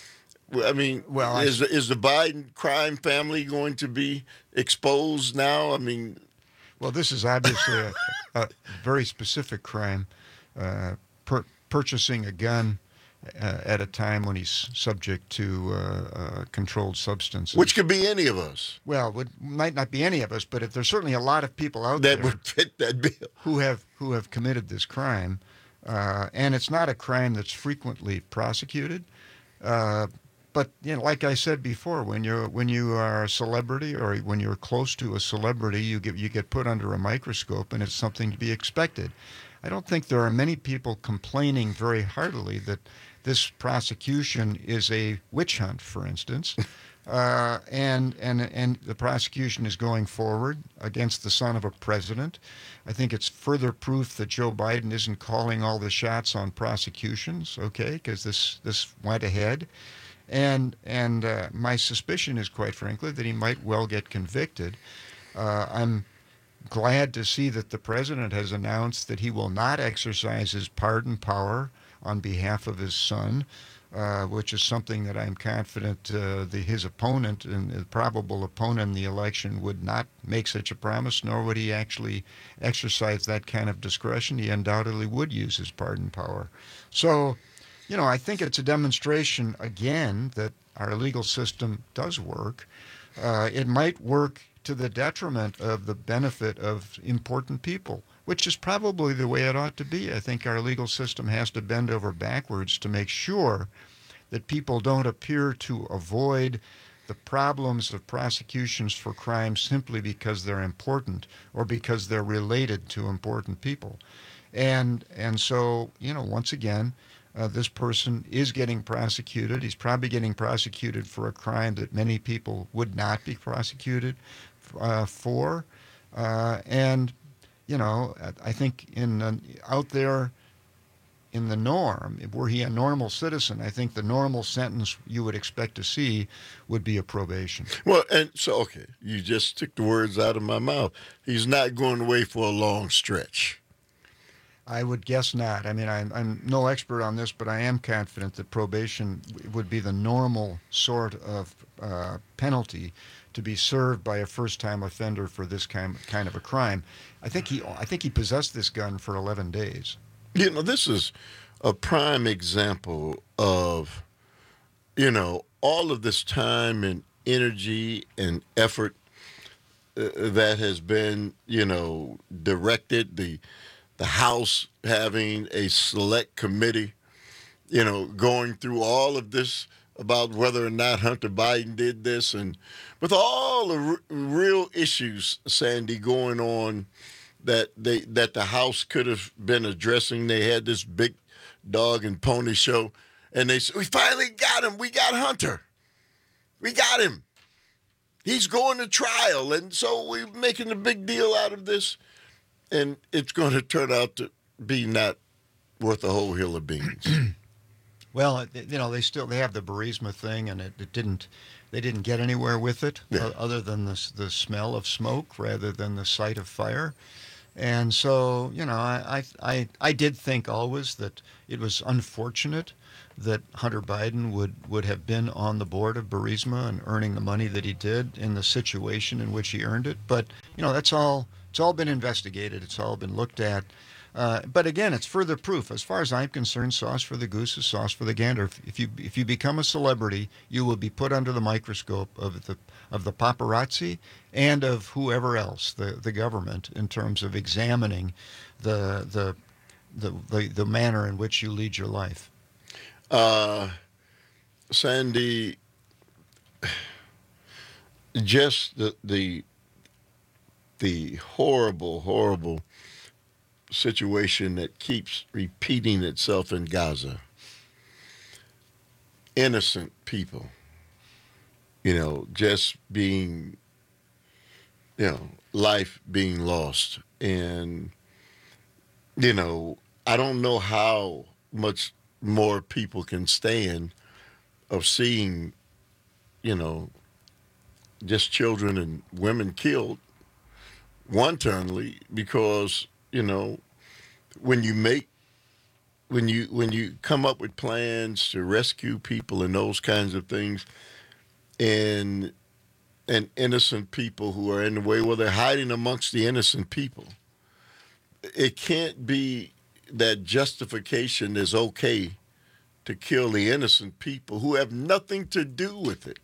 Speaker 19: I mean, well, is I... is the Biden crime family going to be exposed now? I mean,
Speaker 20: well, this is obviously a, a very specific crime, uh, per- purchasing a gun uh, at a time when he's subject to uh, uh, controlled substances,
Speaker 19: which could be any of us.
Speaker 20: Well, would might not be any of us, but if there's certainly a lot of people out
Speaker 19: that
Speaker 20: there
Speaker 19: would fit that bill
Speaker 20: who have who have committed this crime, uh, and it's not a crime that's frequently prosecuted. Uh, but you know, like I said before, when you when you are a celebrity or when you're close to a celebrity, you get you get put under a microscope, and it's something to be expected. I don't think there are many people complaining very heartily that this prosecution is a witch hunt, for instance, uh, and and and the prosecution is going forward against the son of a president. I think it's further proof that Joe Biden isn't calling all the shots on prosecutions, okay, because this this went ahead. And and uh, my suspicion is, quite frankly, that he might well get convicted. Uh, I'm glad to see that the president has announced that he will not exercise his pardon power on behalf of his son, uh, which is something that I'm confident uh, the, his opponent and the probable opponent in the election would not make such a promise, nor would he actually exercise that kind of discretion. He undoubtedly would use his pardon power. So, you know, I think it's a demonstration, again, that our legal system does work. Uh, it might work to the detriment of the benefit of important people, which is probably the way it ought to be. I think our legal system has to bend over backwards to make sure that people don't appear to avoid the problems of prosecutions for crimes simply because they're important or because they're related to important people. And and so, you know, once again, uh, this person is getting prosecuted. He's probably getting prosecuted for a crime that many people would not be prosecuted uh, for. Uh, and You know, I think in uh, out there in the norm, were he a normal citizen, I think the normal sentence you would expect to see would be a probation.
Speaker 19: Well, and so, okay, you just took the words out of my mouth. He's not going away for a long stretch.
Speaker 20: I would guess not. I mean, I'm, I'm no expert on this, but I am confident that probation would be the normal sort of uh, penalty to be served by a first-time offender for this kind kind of a crime. I think he I think he possessed this gun for eleven days.
Speaker 19: You know, this is a prime example of, you know, all of this time and energy and effort uh, that has been, you know, directed. The the House having a select committee, you know, going through all of this about whether or not Hunter Biden did this, and with all the r- real issues, Sandy, going on that they that the House could have been addressing. They had this big dog and pony show, and they said, "We finally got him. We got Hunter. We got him. He's going to trial." And so we're making a big deal out of this, and it's going to turn out to be not worth a whole hill of beans.
Speaker 20: Well, you know, they still they have the Burisma thing, and it, it didn't they didn't get anywhere with it
Speaker 19: yeah.
Speaker 20: uh, other than the the smell of smoke rather than the sight of fire. And so, you know, I I I, I did think always that it was unfortunate that Hunter Biden would, would have been on the board of Burisma and earning the money that he did in the situation in which he earned it. But, you know, that's all it's all been investigated. It's all been looked at. Uh, but again, it's further proof. As far as I'm concerned, sauce for the goose is sauce for the gander. If, if you if you become a celebrity, you will be put under the microscope of the of the paparazzi and of whoever else, the, the government, in terms of examining the the the the, the manner in which you lead your life.
Speaker 19: Uh, Sandy, just the the the horrible, horrible situation that keeps repeating itself in Gaza. Innocent people, you know, just being, you know, life being lost. And, you know, I don't know how much more people can stand of seeing, you know, just children and women killed wantonly because, you know, when you make, when you when you come up with plans to rescue people and those kinds of things, and and innocent people who are in the way, well, they're hiding amongst the innocent people. It can't be that justification is okay to kill the innocent people who have nothing to do with it.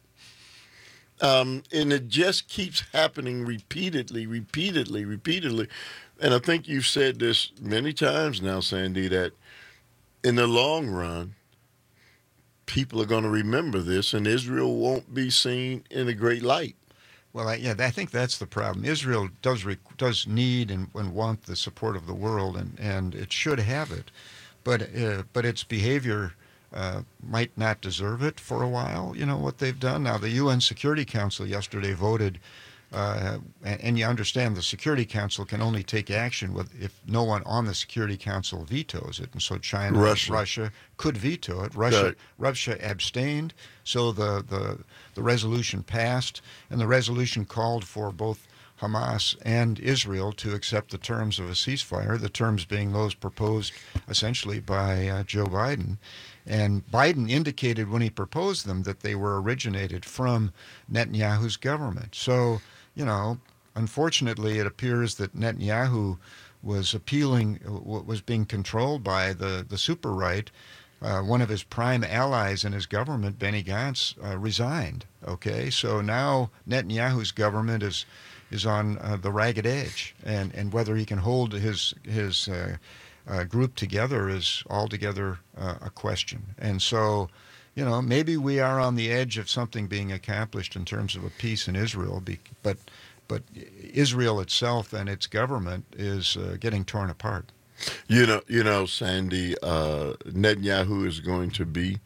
Speaker 19: Um, and it just keeps happening repeatedly, repeatedly, repeatedly. And I think you've said this many times now, Sandy, that in the long run, people are going to remember this, and Israel won't be seen in a great light.
Speaker 20: Well, I, yeah, I think that's the problem. Israel does re, does need and, and want the support of the world, and, and it should have it, but uh, but its behavior uh, might not deserve it for a while. You know what they've done now. The U N Security Council yesterday voted. Uh, and, and you understand the Security Council can only take action with if no one on the Security Council vetoes it. And so China,
Speaker 19: Russia,
Speaker 20: Russia could veto it. Russia,
Speaker 19: right.
Speaker 20: Russia abstained, so the, the the resolution passed, and the resolution called for both Hamas and Israel to accept the terms of a ceasefire, the terms being those proposed essentially by uh, Joe Biden. And Biden indicated when he proposed them that they were originated from Netanyahu's government. So, you know, unfortunately, it appears that Netanyahu was appealing, was being controlled by the, the super right. Uh, one of his prime allies in his government, Benny Gantz, uh, resigned. Okay, so now Netanyahu's government is is on uh, the ragged edge, and, and whether he can hold his his uh, uh, group together is altogether uh, a question. And so, you know, maybe we are on the edge of something being accomplished in terms of a peace in Israel, be, but but Israel itself and its government is uh, getting torn apart.
Speaker 19: You know, you know, Sandy, uh, Netanyahu is going to be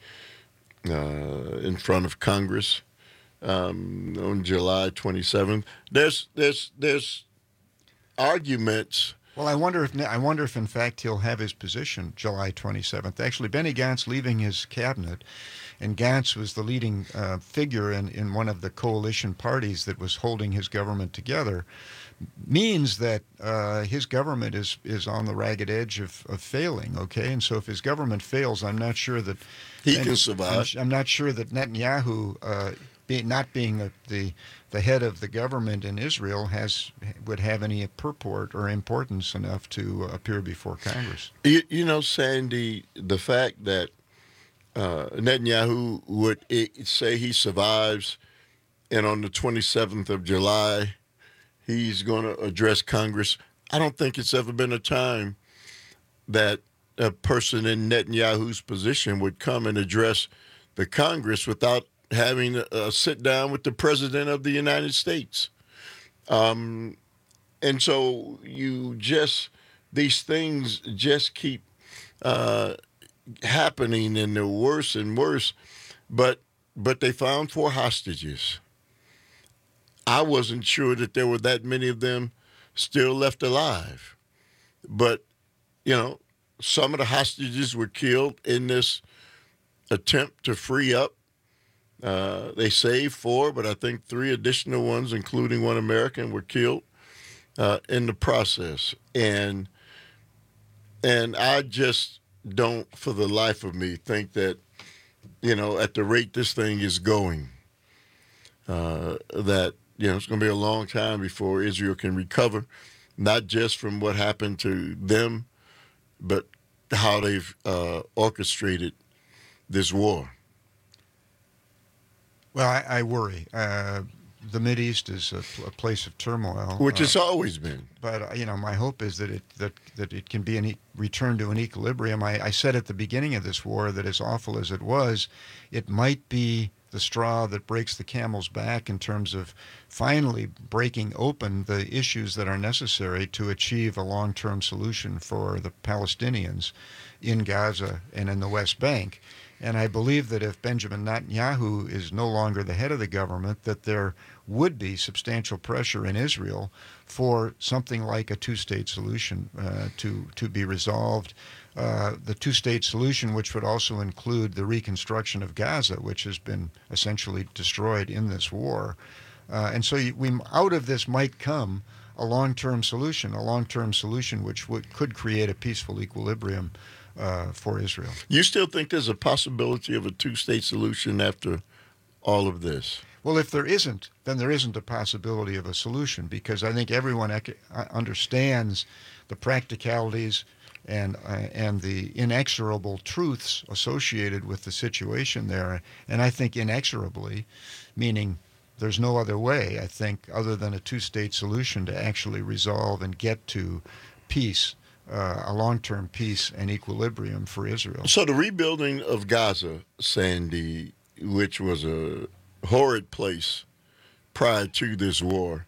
Speaker 19: uh, in front of Congress um, on July twenty-seventh. There's, there's, there's arguments.
Speaker 20: Well, I wonder if I wonder if in fact he'll have his position July twenty-seventh. Actually, Benny Gantz leaving his cabinet, and Gantz was the leading uh, figure in, in one of the coalition parties that was holding his government together, means that uh, his government is, is on the ragged edge of, of failing, okay? And so if his government fails, I'm not sure that...
Speaker 19: He can survive.
Speaker 20: I'm, I'm not sure that Netanyahu, uh, be, not being the, the the head of the government in Israel, has would have any purport or importance enough to appear before Congress.
Speaker 19: You, you know, Sandy, the fact that uh, Netanyahu would it, say he survives and on the twenty-seventh of July, he's going to address Congress. I don't think it's ever been a time that a person in Netanyahu's position would come and address the Congress without having a, a sit down with the President of the United States. Um, and so you just, these things just keep uh, happening, and they're worse and worse. But but they found four hostages. I wasn't sure that there were that many of them still left alive. But, you know, some of the hostages were killed in this attempt to free up. Uh, they saved four, but I think three additional ones, including one American, were killed uh, in the process. And and I just don't, for the life of me, think that, you know, at the rate this thing is going, uh, that, you know, it's going to be a long time before Israel can recover, not just from what happened to them, but how they've uh, orchestrated this war.
Speaker 20: Well, I, I worry. Uh, the Mideast is a, a place of turmoil,
Speaker 19: Which
Speaker 20: uh,
Speaker 19: it's always been.
Speaker 20: But uh, you know, my hope is that it that that it can be a e- return to an equilibrium. I, I said at the beginning of this war that as awful as it was, it might be the straw that breaks the camel's back in terms of finally breaking open the issues that are necessary to achieve a long-term solution for the Palestinians in Gaza and in the West Bank. And I believe that if Benjamin Netanyahu is no longer the head of the government, that there would be substantial pressure in Israel for something like a two-state solution uh, to, to be resolved. Uh, the two-state solution, which would also include the reconstruction of Gaza, which has been essentially destroyed in this war. Uh, and so you, we, out of this might come a long-term solution, a long-term solution which would, could create a peaceful equilibrium Uh, for Israel.
Speaker 19: You still think there's a possibility of a two-state solution after all of this?
Speaker 20: Well, if there isn't, then there isn't a possibility of a solution, because I think everyone ec- understands the practicalities and uh, and the inexorable truths associated with the situation there. And I think inexorably, meaning there's no other way, I think, other than a two-state solution to actually resolve and get to peace. Uh, a long-term peace and equilibrium for Israel.
Speaker 19: So the rebuilding of Gaza, Sandy, which was a horrid place prior to this war,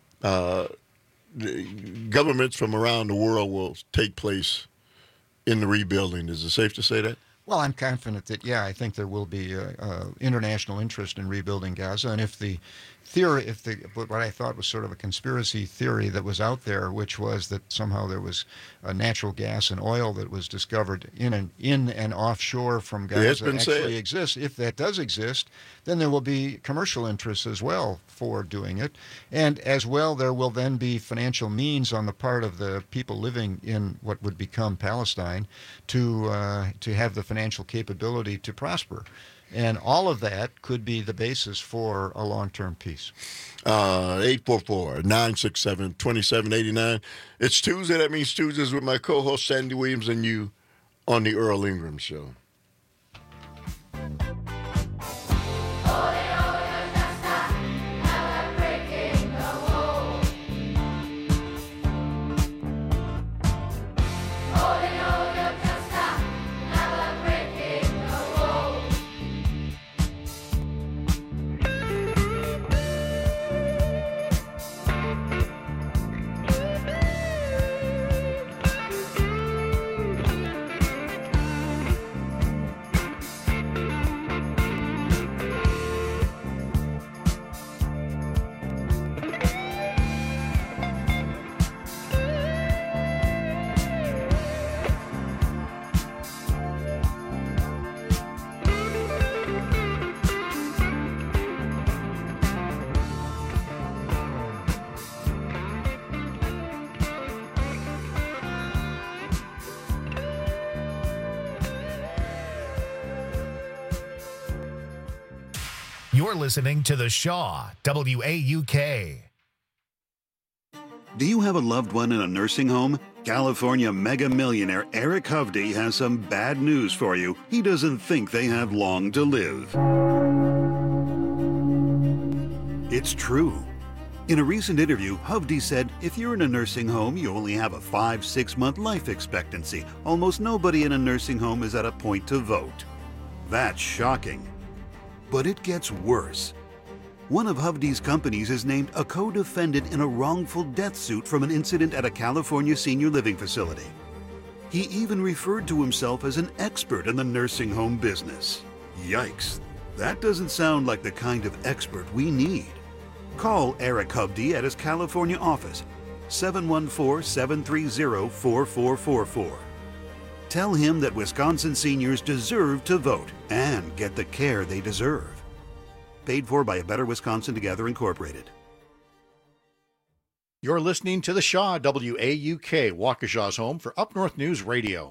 Speaker 19: uh, the governments from around the world will take place in the rebuilding. Is it safe to say that?
Speaker 20: Well, I'm confident that, yeah, I think there will be uh, uh, international interest in rebuilding Gaza. And if the theory, if the what I thought was sort of a conspiracy theory that was out there, which was that somehow there was uh, natural gas and oil that was discovered in and in and offshore from Gaza,
Speaker 19: it's been
Speaker 20: actually
Speaker 19: said.
Speaker 20: exists. If that does exist, then there will be commercial interests as well for doing it, and as well there will then be financial means on the part of the people living in what would become Palestine to uh, to have the financial capability to prosper. And all of that could be the basis for a long-term peace.
Speaker 19: Uh, eight four four, nine six seven, two seven eight nine. It's Tuesday. That means Tuesdays with my co-host Sandy Williams and you on the Earl Ingram Show.
Speaker 1: You're listening to The Shaw, W A U K.
Speaker 10: Do you have a loved one in a nursing home? California mega millionaire Eric Hovde has some bad news for you. He doesn't think they have long to live. It's true. In a recent interview, Hovde said if you're in a nursing home, you only have a five, six month life expectancy. Almost nobody in a nursing home is at a point to vote. That's shocking. But it gets worse. One of Hovde's companies is named a co-defendant in a wrongful death suit from an incident at a California senior living facility. He even referred to himself as an expert in the nursing home business. Yikes. That doesn't sound like the kind of expert we need. Call Eric Hovde at his California office, seven one four, seven three zero, four four four four. Tell him that Wisconsin seniors deserve to vote and get the care they deserve. Paid for by A Better Wisconsin Together Incorporated.
Speaker 12: You're listening to the Shaw, W A U K, Waukesha's home for Up North News Radio.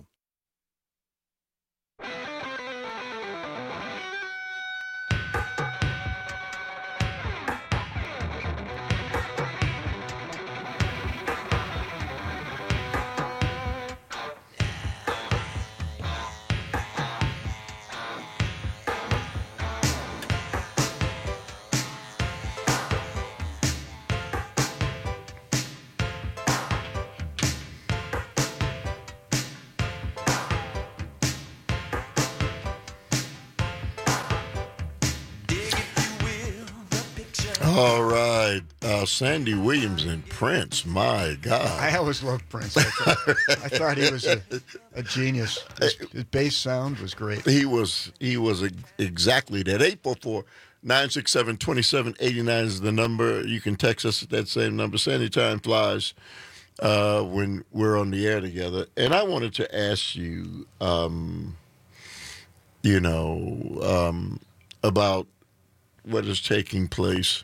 Speaker 19: All right. Uh, Sandy Williams and Prince. My God.
Speaker 20: I always loved Prince. I thought, I thought he was a, a genius. His, his bass sound was great.
Speaker 19: He was he was a, exactly that. eight four four, nine six seven, two seven eight nine is the number. You can text us at that same number. Sandy, time flies uh, when we're on the air together. And I wanted to ask you, um, you know, um, about what is taking place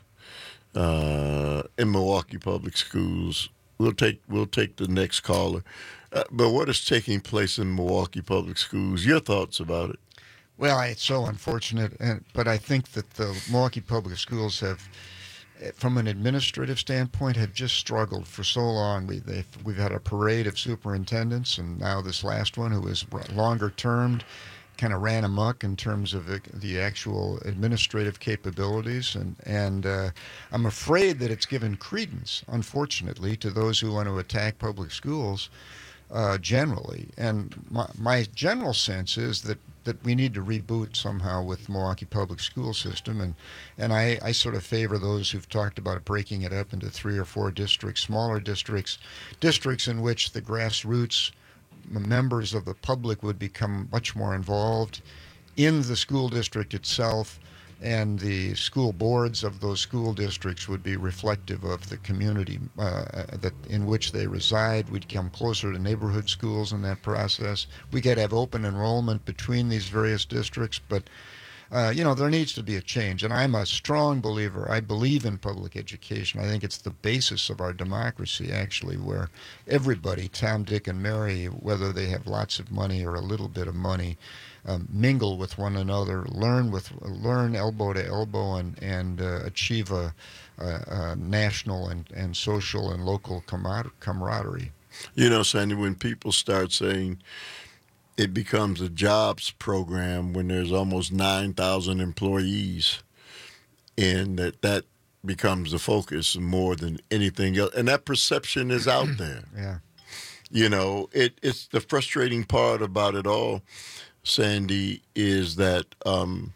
Speaker 19: Uh, in Milwaukee Public Schools. We'll take we'll take the next caller. Uh, but what is taking place in Milwaukee Public Schools? Your thoughts about it?
Speaker 20: Well, it's so unfortunate, and but I think that the Milwaukee Public Schools have, from an administrative standpoint, have just struggled for so long. We they've, we've had a parade of superintendents, and now this last one, who is longer termed, kind of ran amok in terms of the actual administrative capabilities, and and uh, I'm afraid that it's given credence, unfortunately, to those who want to attack public schools uh, generally. And my, my general sense is that, that we need to reboot somehow with the Milwaukee public school system, and and I, I sort of favor those who've talked about breaking it up into three or four districts, smaller districts, districts in which the grassroots members of the public would become much more involved in the school district itself, and the school boards of those school districts would be reflective of the community uh, that in which they reside. We'd come closer to neighborhood schools in that process. We could have open enrollment between these various districts, but Uh, you know, there needs to be a change, and I'm a strong believer. I believe in public education. I think it's the basis of our democracy, actually, where everybody, Tom, Dick, and Mary, whether they have lots of money or a little bit of money, um, mingle with one another, learn with learn elbow to elbow, and and uh, achieve a, a, a national and, and social and local camar- camaraderie.
Speaker 19: You know, Sandy, when people start saying it becomes a jobs program when there's almost nine thousand employees, and that that becomes the focus more than anything else. And that perception is out there.
Speaker 20: Yeah.
Speaker 19: You know, it, it's the frustrating part about it all, Sandy, is that, um,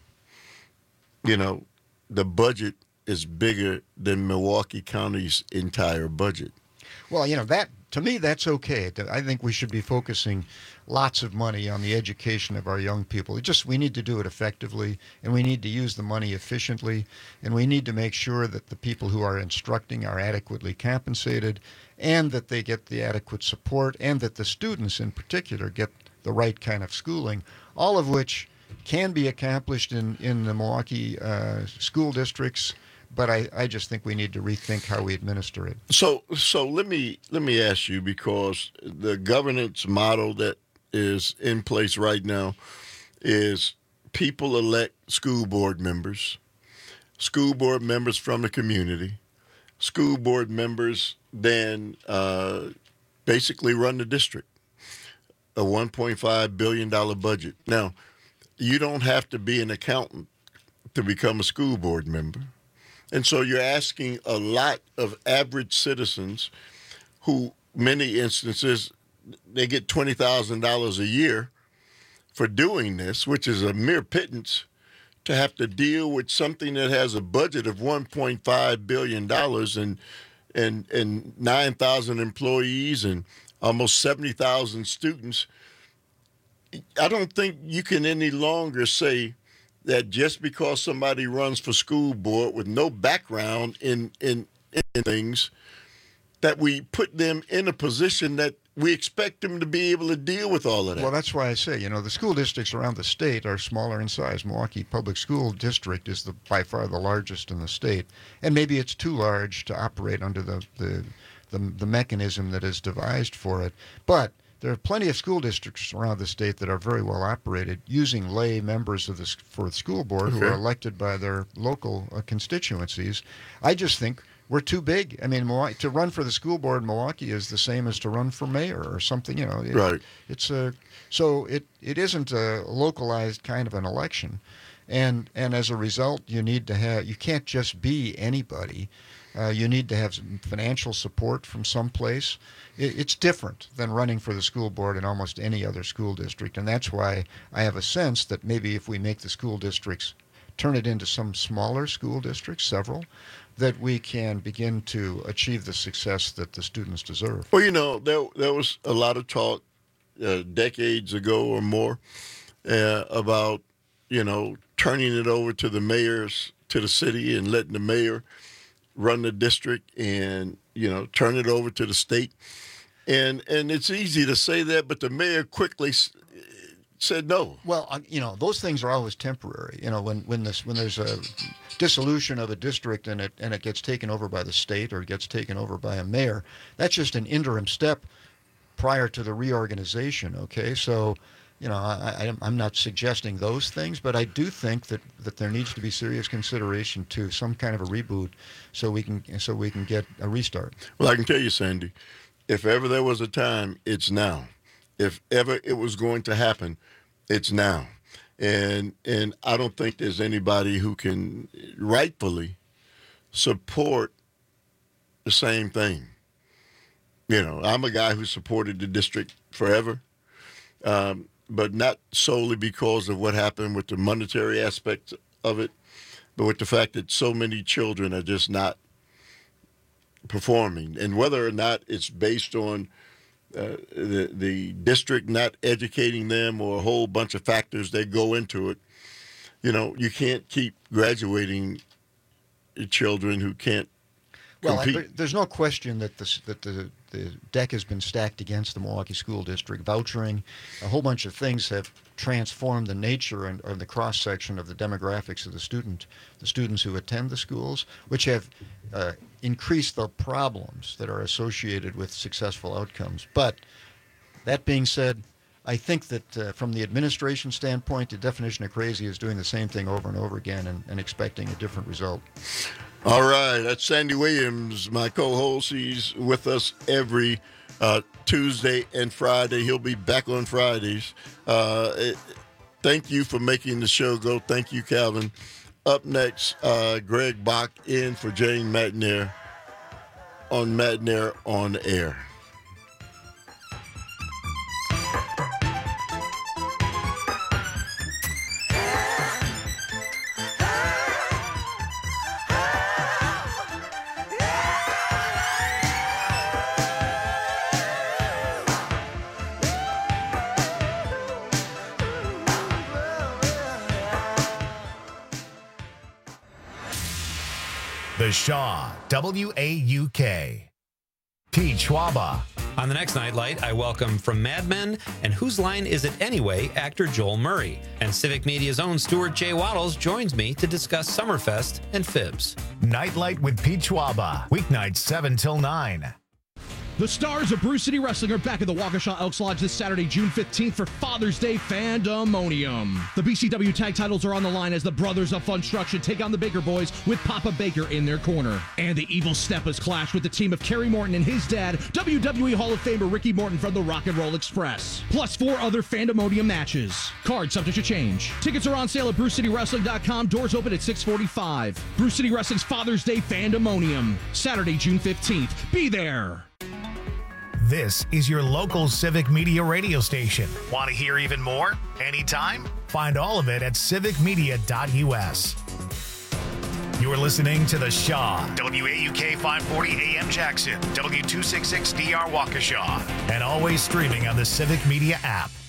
Speaker 19: you know, the budget is bigger than Milwaukee County's entire budget.
Speaker 20: Well, you know, that to me, that's okay. I think we should be focusing lots of money on the education of our young people. It just we need to do it effectively, and we need to use the money efficiently, and we need to make sure that the people who are instructing are adequately compensated, and that they get the adequate support, and that the students in particular get the right kind of schooling, all of which can be accomplished in, in the Milwaukee uh, school districts. But I, I just think we need to rethink how we administer it.
Speaker 19: So so let me let me ask you, because the governance model that is in place right now is people elect school board members, school board members from the community, school board members then uh, basically run the district, a one point five billion dollars budget. Now, you don't have to be an accountant to become a school board member. And so you're asking a lot of average citizens who, many instances, they get twenty thousand dollars a year for doing this, which is a mere pittance, to have to deal with something that has a budget of one point five billion dollars and and and nine thousand employees and almost seventy thousand students. I don't think you can any longer say that just because somebody runs for school board with no background in, in, in things, that we put them in a position that we expect them to be able to deal with all of that.
Speaker 20: Well, that's why I say, you know, the school districts around the state are smaller in size. Milwaukee Public School District is the by far the largest in the state, and maybe it's too large to operate under the the, the, the mechanism that is devised for it. But there are plenty of school districts around the state that are very well operated using lay members of the for the school board who
Speaker 19: Okay.
Speaker 20: are elected by their local uh, constituencies. I just think we're too big. I mean, Milwaukee, to run for the school board in Milwaukee is the same as to run for mayor or something. You know, it,
Speaker 19: Right.
Speaker 20: It's a so it it isn't a localized kind of an election, and and as a result, you need to have you can't just be anybody. Uh, you need to have some financial support from someplace. It, it's different than running for the school board in almost any other school district, and that's why I have a sense that maybe if we make the school districts, turn it into some smaller school districts, several, that we can begin to achieve the success that the students deserve.
Speaker 19: Well, you know, there, there was a lot of talk uh, decades ago or more uh, about, you know, turning it over to the mayors, to the city, and letting the mayor run the district and, you know, turn it over to the state. And and it's easy to say that, but the mayor quickly s- said no.
Speaker 20: Well, uh, you know, those things are always temporary. You know, when when this when there's a dissolution of a district and it and it gets taken over by the state or it gets taken over by a mayor, that's just an interim step prior to the reorganization. Okay, so. You know, I, I, I'm not suggesting those things, but I do think that, that there needs to be serious consideration to some kind of a reboot, so we can so we can get a restart.
Speaker 19: Well, I can tell you, Sandy, if ever there was a time, it's now. If ever it was going to happen, it's now. And and I don't think there's anybody who can rightfully support the same thing. You know, I'm a guy who supported the district forever. Um, but not solely because of what happened with the monetary aspect of it, but with the fact that so many children are just not performing. And whether or not it's based on uh, the, the district not educating them or a whole bunch of factors that go into it, you know, you can't keep graduating children who can't
Speaker 20: Well, I,
Speaker 19: compete.
Speaker 20: there- there's no question that this that the the deck has been stacked against the Milwaukee School District. Vouchering, a whole bunch of things have transformed the nature and or the cross section of the demographics of the student, the students who attend the schools, which have uh, increased the problems that are associated with successful outcomes. But that being said, I think that uh, from the administration standpoint, the definition of crazy is doing the same thing over and over again and, and expecting a different result.
Speaker 19: All right, that's Sandy Williams, my co-host. He's with us every uh, Tuesday and Friday. He'll be back on Fridays. Uh, it, thank you for making the show go. Thank you, Calvin. Up next, uh, Greg Bach in for Jane Matnair on Matnair on Air.
Speaker 1: The Shaw, W A U K. T. Schwaba.
Speaker 25: On the next Nightlight, I welcome from Mad Men and Whose Line Is It Anyway, actor Joel Murray. And Civic Media's own Stuart J. Waddles joins me to discuss Summerfest and Fibs.
Speaker 1: Nightlight with Pete Schwaba. Weeknights seven till nine.
Speaker 13: The stars of Brew City Wrestling are back at the Waukesha Elks Lodge this Saturday, June fifteenth for Father's Day Fandemonium. The B C W tag titles are on the line as the Brothers of Funstruction take on the Baker Boys with Papa Baker in their corner. And the Evil Steppas clash with the team of Kerry Morton and his dad, W W E Hall of Famer Ricky Morton from the Rock and Roll Express. Plus four other Fandemonium matches. Cards subject to change. Tickets are on sale at brew city wrestling dot com. Doors open at six forty-five. Brew City Wrestling's Father's Day Fandemonium. Saturday, June fifteenth. Be there.
Speaker 1: This is your local Civic Media radio station. Want to hear even more? Anytime? Find all of it at civic media dot u s. You're listening to The Shaw, W A U K five forty A M Jackson, W two sixty-six D R Waukesha, and always streaming on the Civic Media app.